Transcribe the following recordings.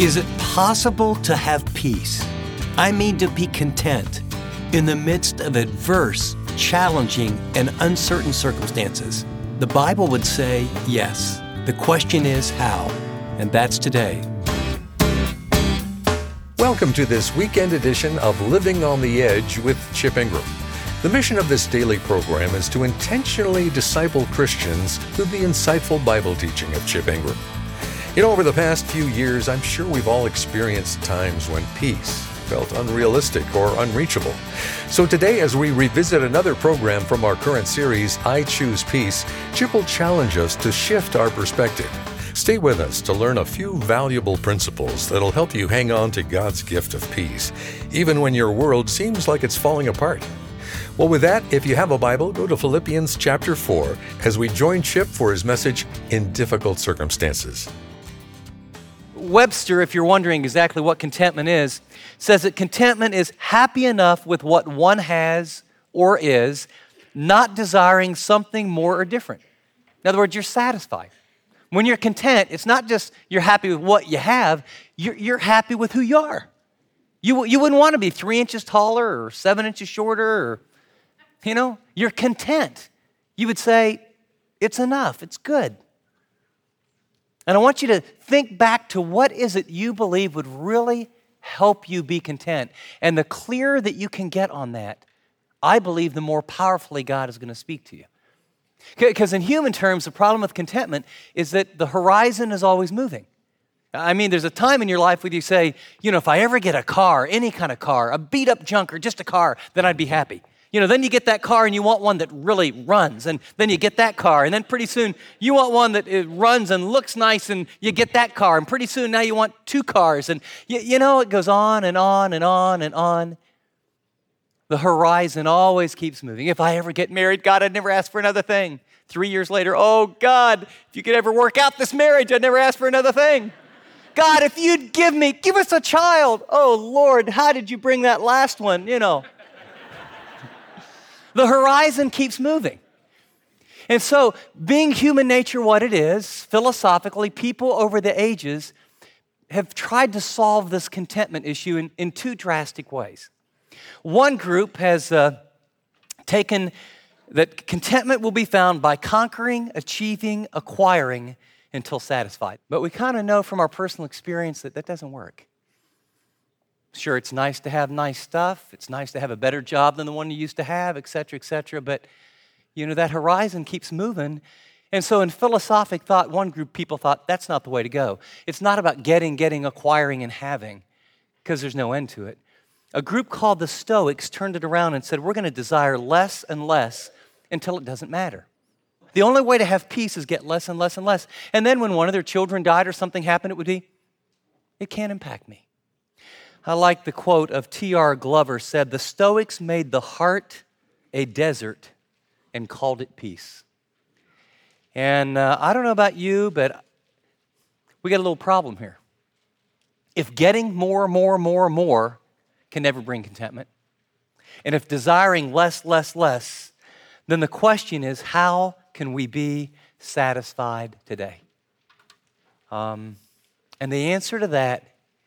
Is it possible to have peace? I mean to be content in the midst of adverse, challenging, and uncertain circumstances. The Bible would say yes. The question is how, and that's today. Welcome to this weekend edition of Living on the Edge with Chip Ingram. The mission of this daily program is to intentionally disciple Christians through the insightful Bible teaching of Chip Ingram. You know, over the past few years, I'm sure we've all experienced times when peace felt unrealistic or unreachable. So today, as we revisit another program from our current series, I Choose Peace, Chip will challenge us to shift our perspective. Stay with us to learn a few valuable principles that'll help you hang on to God's gift of peace, even when your world seems like it's falling apart. Well, with that, if you have a Bible, go to Philippians chapter 4 as we join Chip for his message, In Difficult Circumstances. Webster, if you're wondering exactly what contentment is, says that contentment is happy enough with what one has or is, not desiring something more or different. In other words, you're satisfied. When you're content, it's not just you're happy with what you have, you're happy with who you are. You wouldn't want to be 3 inches taller or 7 inches shorter, or, you're content. You would say, it's enough, it's good. And I want you to think back to what is it you believe would really help you be content. And the clearer that you can get on that, I believe the more powerfully God is going to speak to you. Because in human terms, the problem with contentment is that the horizon is always moving. I mean, there's a time in your life where you say, if I ever get a car, any kind of car, a beat up junk or just a car, then I'd be happy. Then you get that car and you want one that really runs, and then you get that car, and then pretty soon you want one that it runs and looks nice, and you get that car, and pretty soon now you want 2 cars, and it goes on and on and on and on. The horizon always keeps moving. If I ever get married, God, I'd never ask for another thing. 3 years later, oh God, if you could ever work out this marriage, I'd never ask for another thing. God, if you'd give us a child. Oh Lord, how did you bring that last one, The horizon keeps moving. And so, being human nature what it is, philosophically, people over the ages have tried to solve this contentment issue in 2 drastic ways. One group has taken that contentment will be found by conquering, achieving, acquiring until satisfied. But we kind of know from our personal experience that doesn't work. Sure, it's nice to have nice stuff. It's nice to have a better job than the one you used to have, et cetera, but that horizon keeps moving. And so in philosophic thought, one group of people thought that's not the way to go. It's not about getting, acquiring, and having, because there's no end to it. A group called the Stoics turned it around and said, we're going to desire less and less until it doesn't matter. The only way to have peace is get less and less and less. And then when one of their children died or something happened, it would be, it can't impact me. I like the quote of T.R. Glover said, the Stoics made the heart a desert and called it peace. And I don't know about you, but we got a little problem here. If getting more can never bring contentment, and if desiring less, then the question is, how can we be satisfied today? And the answer to that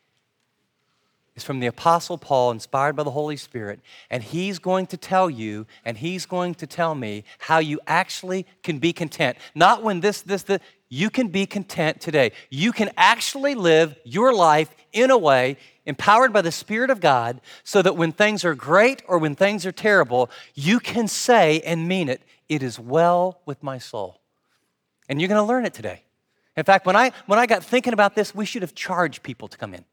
is from the Apostle Paul, inspired by the Holy Spirit, and he's going to tell you, and he's going to tell me how you actually can be content. Not when you can be content today. You can actually live your life in a way empowered by the Spirit of God so that when things are great or when things are terrible, you can say and mean it, it is well with my soul. And you're going to learn it today. In fact, when I got thinking about this, we should have charged people to come in.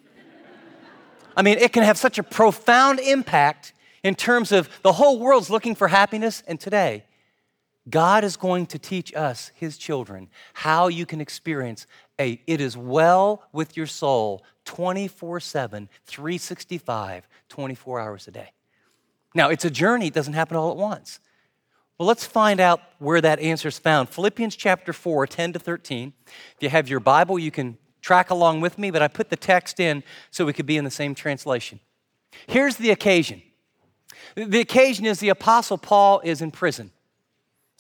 I mean, it can have such a profound impact in terms of the whole world's looking for happiness. And today, God is going to teach us, his children, how you can experience it is well with your soul 24/7, 365, 24 hours a day. Now, it's a journey. It doesn't happen all at once. Well, let's find out where that answer is found. Philippians chapter 4, 10 to 13. If you have your Bible, you can track along with me, but I put the text in so we could be in the same translation. Here's the occasion. The occasion is the Apostle Paul is in prison.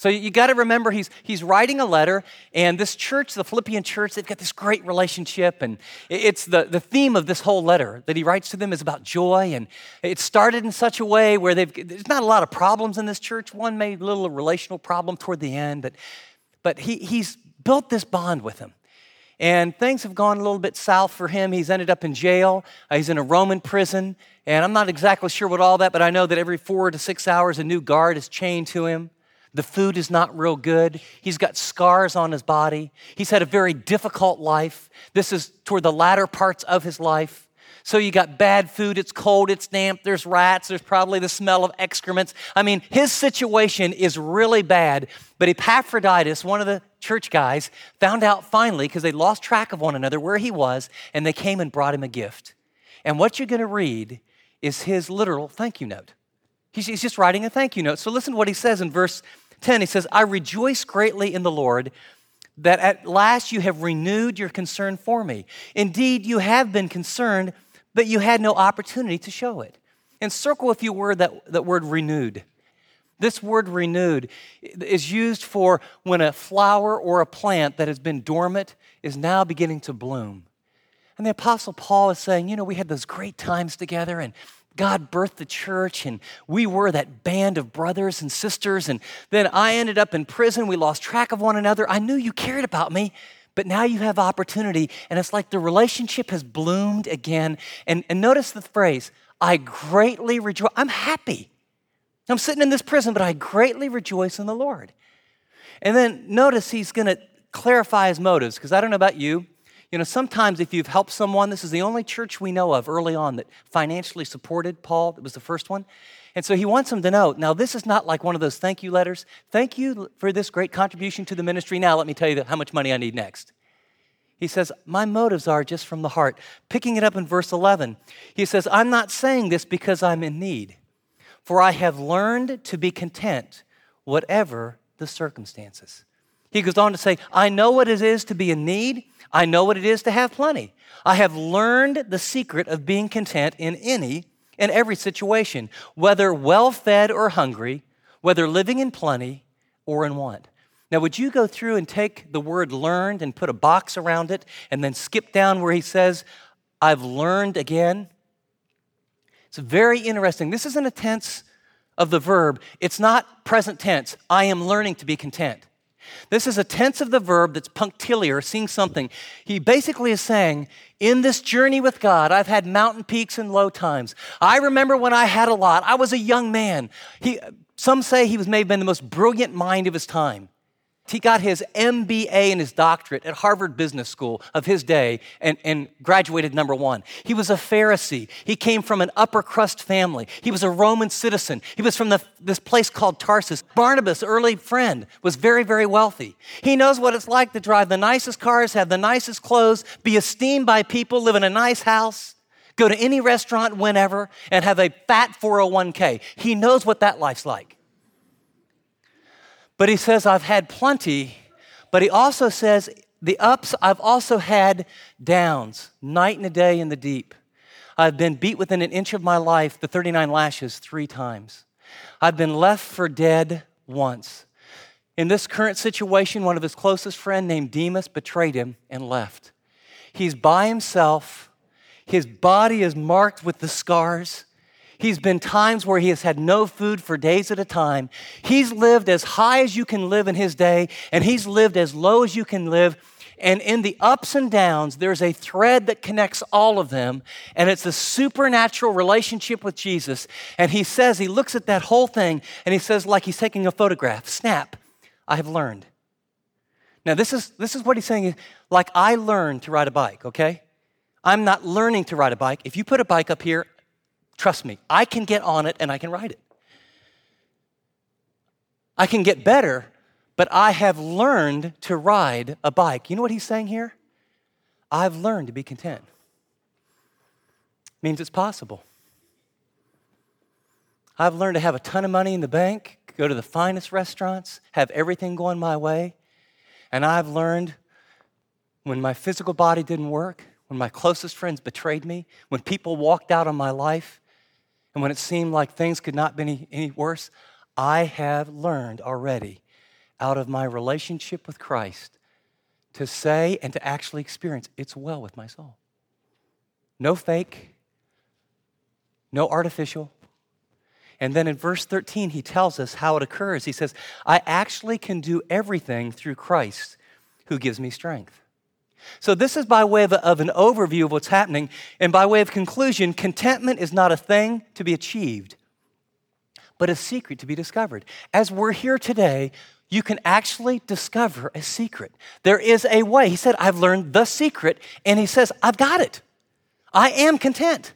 So you got to remember he's writing a letter, and this church, the Philippian church, they've got this great relationship, and it's the theme of this whole letter that he writes to them is about joy, and it started in such a way where there's not a lot of problems in this church. One made a little relational problem toward the end, but he's built this bond with them. And things have gone a little bit south for him. He's ended up in jail. He's in a Roman prison, and I'm not exactly sure what all that, but I know that every 4 to 6 hours a new guard is chained to him. The food is not real good. He's got scars on his body. He's had a very difficult life. This is toward the latter parts of his life. So you got bad food, it's cold, it's damp, there's rats, there's probably the smell of excrements. I mean, his situation is really bad, but Epaphroditus, one of the church guys, found out finally, because they lost track of one another, where he was, and they came and brought him a gift. And what you're going to read is his literal thank you note. He's just writing a thank you note. So listen to what he says in verse 10. He says, I rejoice greatly in the Lord that at last you have renewed your concern for me. Indeed, you have been concerned, but you had no opportunity to show it. And circle, if you were, that word renewed. This word renewed is used for when a flower or a plant that has been dormant is now beginning to bloom. And the Apostle Paul is saying, we had those great times together, and God birthed the church, and we were that band of brothers and sisters, and then I ended up in prison. We lost track of one another. I knew you cared about me, but now you have opportunity, and it's like the relationship has bloomed again. And notice the phrase, I greatly rejoice. I'm happy. I'm sitting in this prison, but I greatly rejoice in the Lord. And then notice he's going to clarify his motives, because I don't know about you. Sometimes if you've helped someone, this is the only church we know of early on that financially supported Paul. It was the first one. And so he wants them to know, now this is not like one of those thank you letters. Thank you for this great contribution to the ministry. Now let me tell you how much money I need next. He says, my motives are just from the heart. Picking it up in verse 11, he says, I'm not saying this because I'm in need, for I have learned to be content, whatever the circumstances. He goes on to say, I know what it is to be in need. I know what it is to have plenty. I have learned the secret of being content in any and every situation, whether well-fed or hungry, whether living in plenty or in want. Now, would you go through and take the word learned and put a box around it and then skip down where he says, I've learned again? It's very interesting. This isn't a tense of the verb. It's not present tense. I am learning to be content. This is a tense of the verb that's punctiliar, seeing something. He basically is saying, in this journey with God, I've had mountain peaks and low times. I remember when I had a lot. I was a young man. Some say he may have been the most brilliant mind of his time. He got his MBA and his doctorate at Harvard Business School of his day and graduated number 1. He was a Pharisee. He came from an upper crust family. He was a Roman citizen. He was from this place called Tarsus. Barnabas, early friend, was very, very wealthy. He knows what it's like to drive the nicest cars, have the nicest clothes, be esteemed by people, live in a nice house, go to any restaurant whenever, and have a fat 401k. He knows what that life's like. But he says, I've had plenty, but he also says, the ups, I've also had downs, night and a day in the deep. I've been beat within an inch of my life, the 39 lashes, 3 times. I've been left for dead once. In this current situation, one of his closest friends named Demas betrayed him and left. He's by himself. His body is marked with the scars. He's been times where he has had no food for days at a time. He's lived as high as you can live in his day, and he's lived as low as you can live. And in the ups and downs, there's a thread that connects all of them, and it's a supernatural relationship with Jesus. And he says, he looks at that whole thing, and he says, like he's taking a photograph, snap, I have learned. Now, this is what he's saying, like I learned to ride a bike, okay? I'm not learning to ride a bike. If you put a bike up here, trust me, I can get on it and I can ride it. I can get better, but I have learned to ride a bike. You know what he's saying here? I've learned to be content. Means it's possible. I've learned to have a ton of money in the bank, go to the finest restaurants, have everything going my way. And I've learned when my physical body didn't work, when my closest friends betrayed me, when people walked out on my life, and when it seemed like things could not be any worse, I have learned already out of my relationship with Christ to say and to actually experience, it's well with my soul. No fake, no artificial. And then in verse 13, he tells us how it occurs. He says, I actually can do everything through Christ who gives me strength. So this is by way of an overview of what's happening. And by way of conclusion, contentment is not a thing to be achieved, but a secret to be discovered. As we're here today, you can actually discover a secret. There is a way. He said, I've learned the secret, and he says, I've got it. I am content.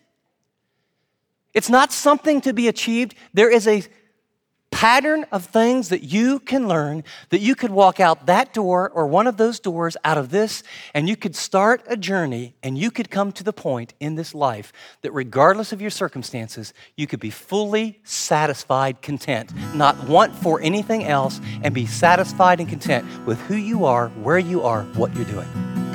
It's not something to be achieved. There is a pattern of things that you can learn, that you could walk out that door or one of those doors out of this, and you could start a journey, and you could come to the point in this life that regardless of your circumstances, you could be fully satisfied, content, not want for anything else, and be satisfied and content with who you are, where you are, what you're doing.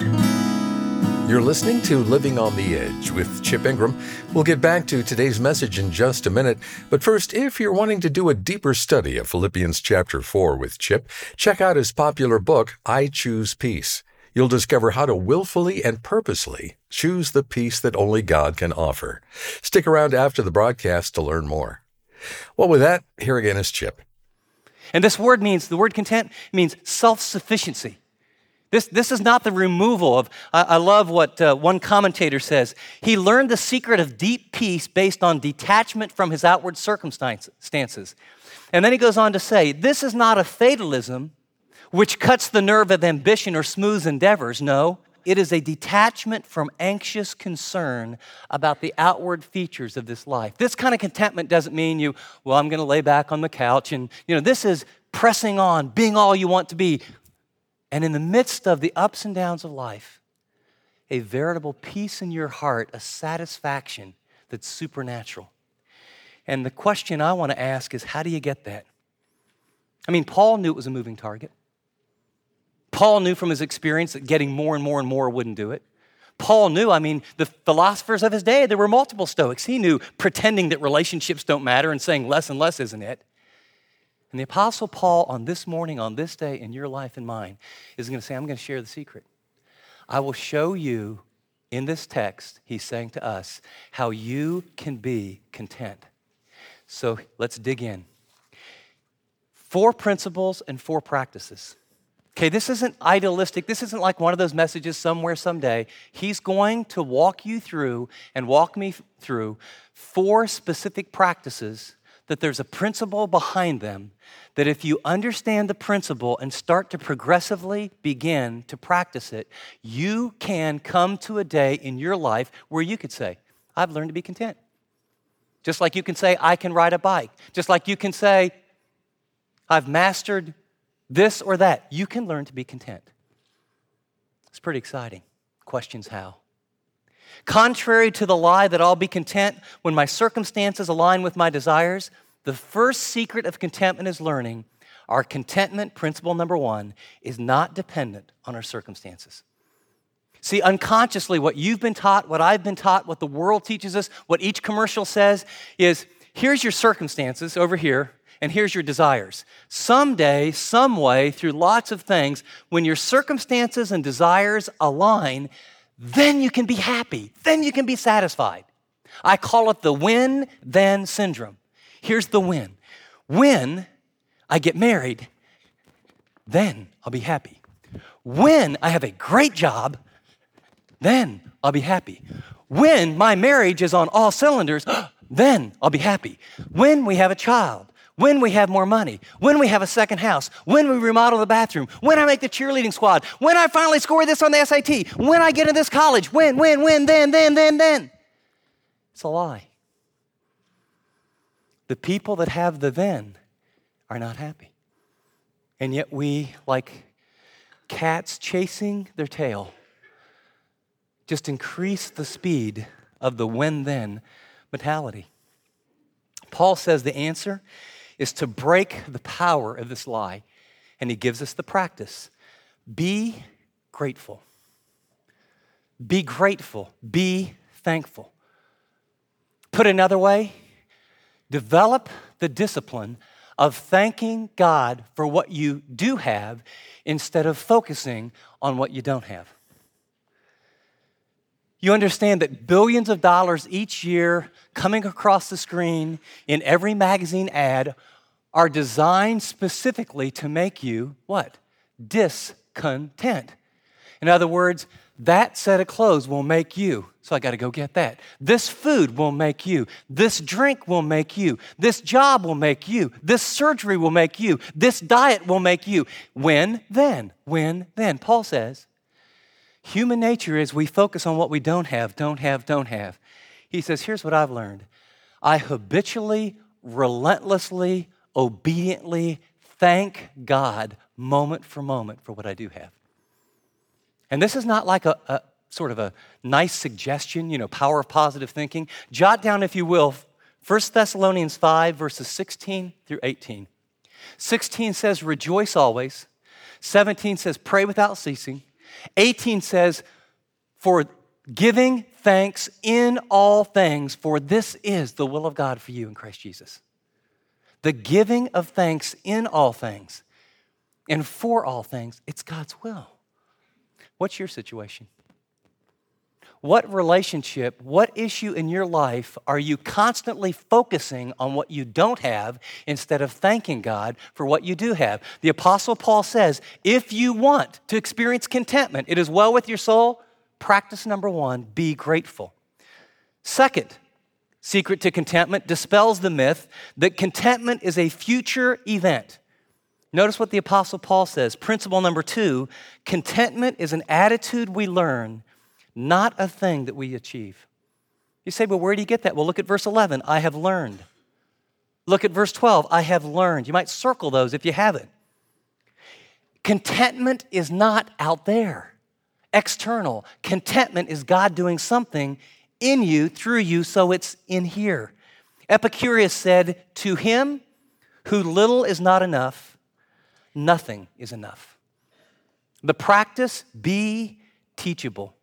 You're listening to Living on the Edge with Chip Ingram. We'll get back to today's message in just a minute. But first, if you're wanting to do a deeper study of Philippians chapter 4 with Chip, check out his popular book, I Choose Peace. You'll discover how to willfully and purposely choose the peace that only God can offer. Stick around after the broadcast to learn more. Well, with that, here again is Chip. And this word means, the word content means self-sufficiency. This is not the removal of, I love what one commentator says. He learned the secret of deep peace based on detachment from his outward circumstances. And then he goes on to say, this is not a fatalism which cuts the nerve of ambition or smooths endeavors. No, it is a detachment from anxious concern about the outward features of this life. This kind of contentment doesn't mean I'm going to lay back on the couch. And, this is pressing on, being all you want to be. And in the midst of the ups and downs of life, a veritable peace in your heart, a satisfaction that's supernatural. And the question I want to ask is, how do you get that? I mean, Paul knew it was a moving target. Paul knew from his experience that getting more and more and more wouldn't do it. Paul knew, the philosophers of his day, there were multiple Stoics. He knew pretending that relationships don't matter and saying less and less isn't it. And the Apostle Paul on this morning, on this day in your life and mine, is going to say, I'm going to share the secret. I will show you in this text, he's saying to us, how you can be content. So let's dig in. 4 principles and 4 practices. Okay, this isn't idealistic. This isn't like one of those messages somewhere someday. He's going to walk you through and walk me through 4 specific practices that there's a principle behind them, that if you understand the principle and start to progressively begin to practice it, you can come to a day in your life where you could say, I've learned to be content. Just like you can say, I can ride a bike. Just like you can say, I've mastered this or that. You can learn to be content. It's pretty exciting. Question's how? Contrary to the lie that I'll be content when my circumstances align with my desires, the first secret of contentment is learning our contentment, principle number 1, is not dependent on our circumstances. See, unconsciously, what you've been taught, what I've been taught, what the world teaches us, what each commercial says is, here's your circumstances over here, and here's your desires. Someday, some way, through lots of things, when your circumstances and desires align, then you can be happy. Then you can be satisfied. I call it the win-then syndrome. Here's the win. When I get married, then I'll be happy. When I have a great job, then I'll be happy. When my marriage is on all cylinders, then I'll be happy. When we have a child, when we have more money, when we have a second house, when we remodel the bathroom, when I make the cheerleading squad, when I finally score this on the SAT, when I get in this college, when, then. It's a lie. The people that have the then are not happy. And yet we, like cats chasing their tail, just increase the speed of the when-then mentality. Paul says the answer is to break the power of this lie, and he gives us the practice. Be grateful. Be grateful. Be thankful. Put another way, develop the discipline of thanking God for what you do have instead of focusing on what you don't have. You understand that billions of dollars each year coming across the screen in every magazine ad are designed specifically to make you, what? Discontent. In other words, that set of clothes will make you, so I got to go get that. This food will make you. This drink will make you. This job will make you. This surgery will make you. This diet will make you. When then? When then? Paul says, human nature is we focus on what we don't have. He says, here's what I've learned. I habitually, relentlessly, obediently thank God moment for moment for what I do have. And this is not like a sort of a nice suggestion, power of positive thinking. Jot down, if you will, 1 Thessalonians 5, verses 16 through 18. 16 says, rejoice always. 17 says, pray without ceasing. 18 says, for giving thanks in all things, for this is the will of God for you in Christ Jesus. The giving of thanks in all things and for all things, it's God's will. What's your situation? What relationship, what issue in your life are you constantly focusing on what you don't have instead of thanking God for what you do have? The Apostle Paul says, if you want to experience contentment, it is well with your soul, practice number 1, be grateful. Second, secret to contentment dispels the myth that contentment is a future event. Notice what the Apostle Paul says. Principle number 2, contentment is an attitude we learn, not a thing that we achieve. You say, well, where do you get that? Well, look at verse 11. I have learned. Look at verse 12. I have learned. You might circle those if you haven't. Contentment is not out there, external. Contentment is God doing something in you, through you, so it's in here. Epicurus said, to him who little is not enough, nothing is enough. The practice, be teachable.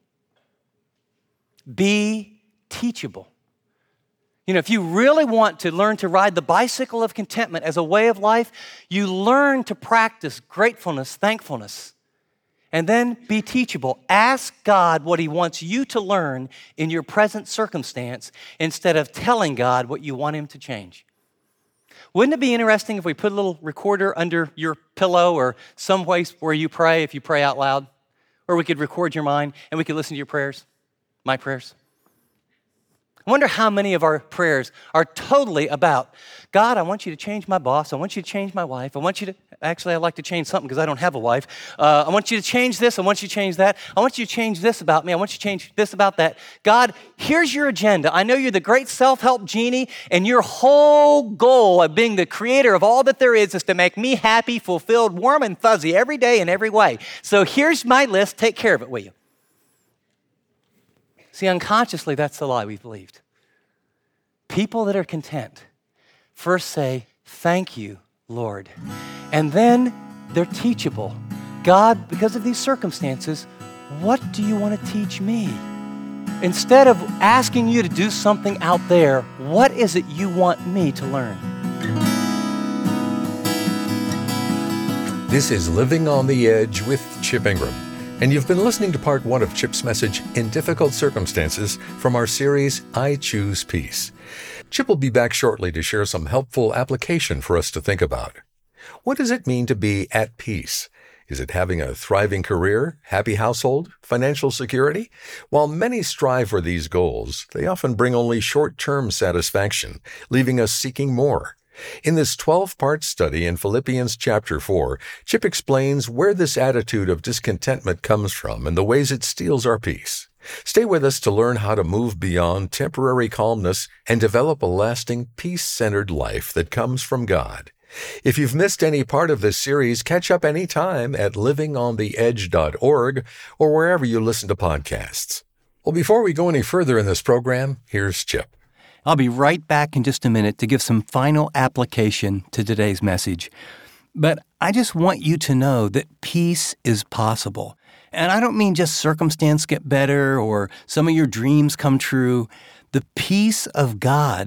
Be teachable. If you really want to learn to ride the bicycle of contentment as a way of life, you learn to practice gratefulness, thankfulness, and then be teachable. Ask God what He wants you to learn in your present circumstance instead of telling God what you want Him to change. Wouldn't it be interesting if we put a little recorder under your pillow or some place where you pray, if you pray out loud, or we could record your mind and we could listen to your prayers, my prayers? I wonder how many of our prayers are totally about, God, I want you to change my boss. I want you to change my wife. I'd like to change something because I don't have a wife. I want you to change this. I want you to change that. I want you to change this about me. I want you to change this about that. God, here's your agenda. I know you're the great self-help genie, and your whole goal of being the creator of all that there is to make me happy, fulfilled, warm, and fuzzy every day in every way. So here's my list. Take care of it, will you? See, unconsciously, that's the lie we've believed. People that are content first say, thank you, Lord. And then they're teachable. God, because of these circumstances, what do you want to teach me? Instead of asking you to do something out there, what is it you want me to learn? This is Living on the Edge with Chip Ingram. And you've been listening to part 1 of Chip's message, In Difficult Circumstances, from our series, I Choose Peace. Chip will be back shortly to share some helpful application for us to think about. What does it mean to be at peace? Is it having a thriving career, happy household, financial security? While many strive for these goals, they often bring only short-term satisfaction, leaving us seeking more. In this 12-part study in Philippians chapter 4, Chip explains where this attitude of discontentment comes from and the ways it steals our peace. Stay with us to learn how to move beyond temporary calmness and develop a lasting, peace-centered life that comes from God. If you've missed any part of this series, catch up anytime at livingontheedge.org or wherever you listen to podcasts. Well, before we go any further in this program, here's Chip. I'll be right back in just a minute to give some final application to today's message. But I just want you to know that peace is possible. And I don't mean just circumstance get better or some of your dreams come true. The peace of God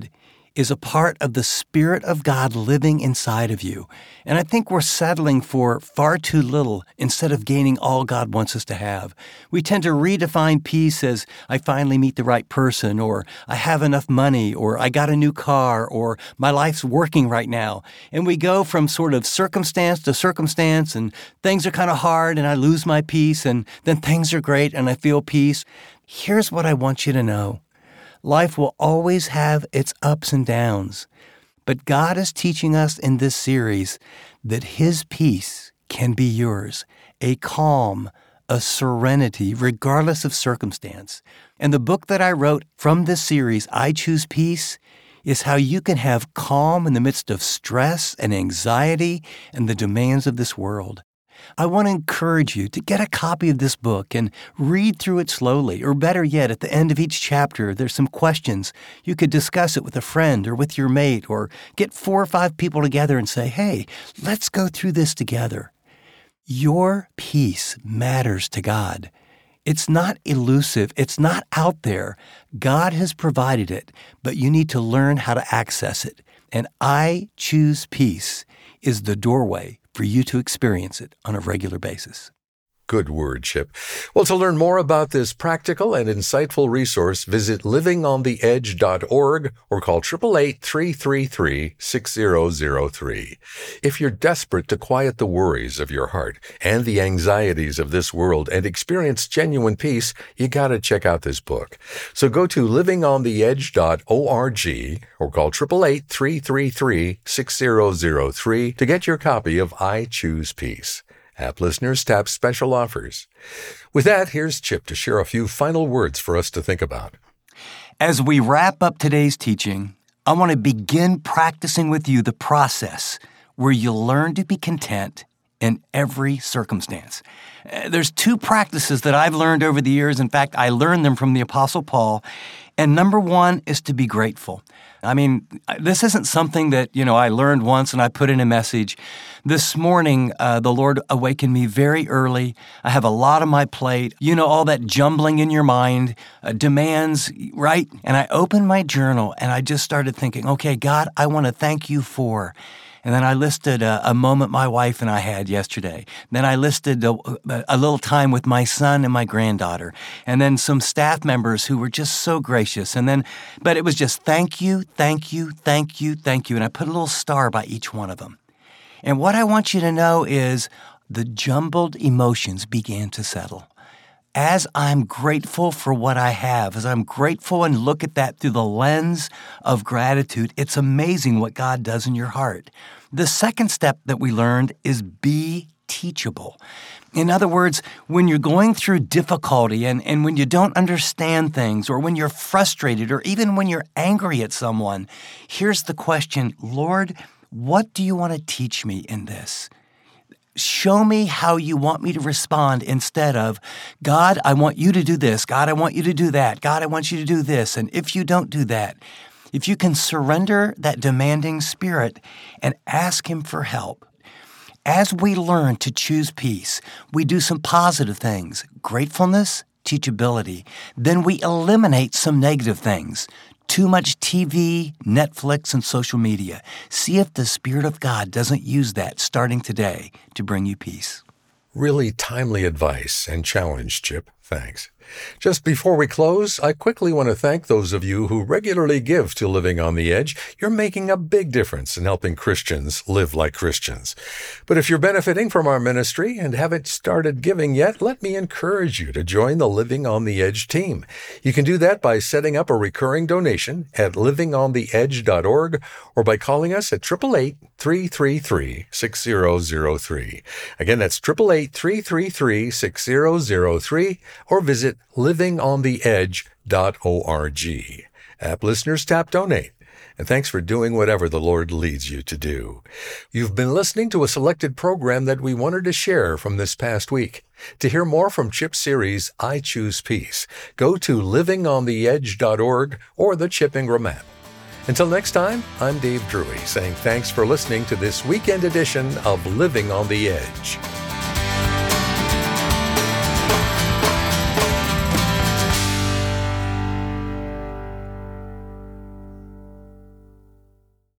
is a part of the Spirit of God living inside of you. And I think we're settling for far too little instead of gaining all God wants us to have. We tend to redefine peace as I finally meet the right person, or I have enough money, or I got a new car, or my life's working right now. And we go from sort of circumstance to circumstance, and things are kind of hard, and I lose my peace, and then things are great, and I feel peace. Here's what I want you to know. Life will always have its ups and downs, but God is teaching us in this series that His peace can be yours, a calm, a serenity, regardless of circumstance. And the book that I wrote from this series, I Choose Peace, is how you can have calm in the midst of stress and anxiety and the demands of this world. I want to encourage you to get a copy of this book and read through it slowly, or better yet, at the end of each chapter, there's some questions. You could discuss it with a friend or with your mate, or get 4 or 5 people together and say, hey, let's go through this together. Your peace matters to God. It's not elusive. It's not out there. God has provided it, but you need to learn how to access it. And I Choose Peace is the doorway for you to experience it on a regular basis. Good word, Chip. Well, to learn more about this practical and insightful resource, visit livingontheedge.org or call 888-333-6003. If you're desperate to quiet the worries of your heart and the anxieties of this world and experience genuine peace, you got to check out this book. So go to livingontheedge.org or call 888-333-6003 to get your copy of I Choose Peace. App listeners tap special offers. With that, here's Chip to share a few final words for us to think about. As we wrap up today's teaching, I want to begin practicing with you the process where you learn to be content in every circumstance. There's 2 practices that I've learned over the years. In fact, I learned them from the Apostle Paul. And number 1 is to be grateful. I mean, this isn't something that, I learned once and I put in a message. This morning, the Lord awakened me very early. I have a lot on my plate. All that jumbling in your mind, demands, right? And I opened my journal and I just started thinking, okay, God, I want to thank you for. And then I listed a moment my wife and I had yesterday. Then I listed a little time with my son and my granddaughter. And then some staff members who were just so gracious. But it was just thank you, thank you, thank you, thank you. And I put a little star by each one of them. And what I want you to know is the jumbled emotions began to settle. As I'm grateful for what I have, as I'm grateful and look at that through the lens of gratitude, it's amazing what God does in your heart. The second step that we learned is be teachable. In other words, when you're going through difficulty and when you don't understand things, or when you're frustrated, or even when you're angry at someone, here's the question, Lord, what do you want to teach me in this? Show me how you want me to respond instead of, God, I want you to do this. God, I want you to do that. God, I want you to do this. And if you don't do that, if you can surrender that demanding spirit and ask Him for help, as we learn to choose peace, we do some positive things, gratefulness, teachability. Then we eliminate some negative things. Too much TV, Netflix, and social media. See if the Spirit of God doesn't use that starting today to bring you peace. Really timely advice and challenge, Chip. Thanks. Just before we close, I quickly want to thank those of you who regularly give to Living on the Edge. You're making a big difference in helping Christians live like Christians. But if you're benefiting from our ministry and haven't started giving yet, let me encourage you to join the Living on the Edge team. You can do that by setting up a recurring donation at livingontheedge.org or by calling us at 888-333-6003. Again, that's 888-333-6003, or visit livingontheedge.org. App listeners tap donate. And thanks for doing whatever the Lord leads you to do. You've been listening to a selected program that we wanted to share from this past week. To hear more from Chip's series, I Choose Peace, go to livingontheedge.org or the Chip Ingram app. Until next time, I'm Dave Drury saying thanks for listening to this weekend edition of Living on the Edge.